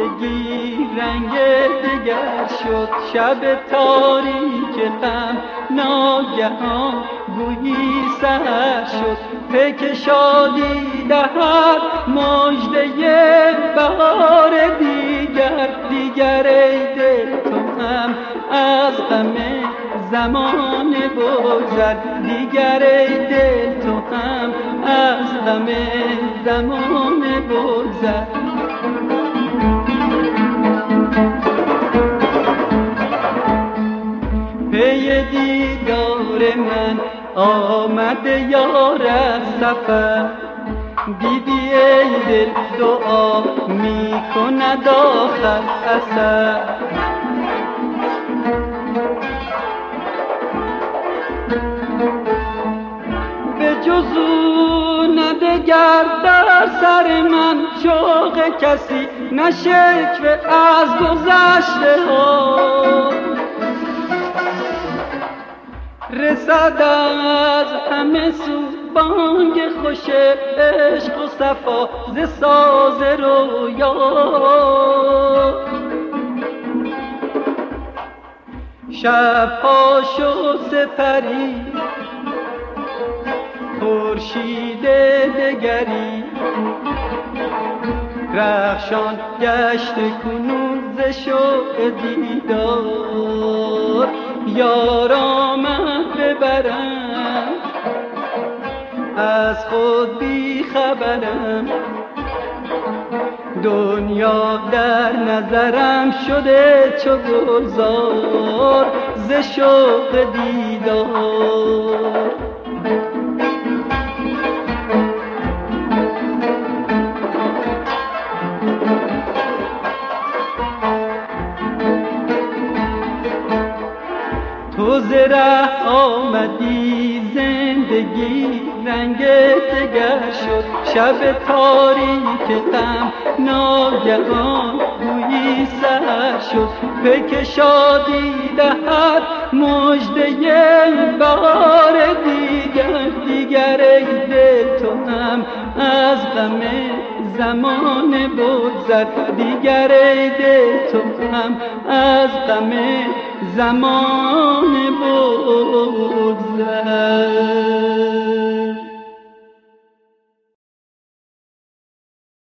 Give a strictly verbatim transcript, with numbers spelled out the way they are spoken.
زندگی رنگ دگر شد. شب تاریک غم ناگهان گویی سحر شد. پیک شادی دهد مژده بهار دیگر. دیگر ای دل تو هم از غم زمان بگذر. دیگر ای دل تو هم از غم زمان بگذر. پی دیدار من آمده یار از سفر. دیدی ای دل دعا می کند آخر اثر. به جز او ندگر در سر من شوق کسی، نه شکوه از گذشته ها. رسد از همه سو بانگ خوش عشق و صفا ز ساز رویا. شبها شد سپری خورشید دگری. رخشان گشت کنون ز شوق دیدار. یار آمد ببرم از خود بی خبرم. دنیا در نظرم شده چو گلزار ز شوق دیدار. تو ز ره آمدی زندگی رنگ دگر شد. شب تاریک غم ناگهان گویی سحر شد. پیک شادی دهد مژده بهار دیگر. دیگر ای دل تو هم از غم زمان بگذر. دیگر ای دل تو هم از غم زمان بگذر.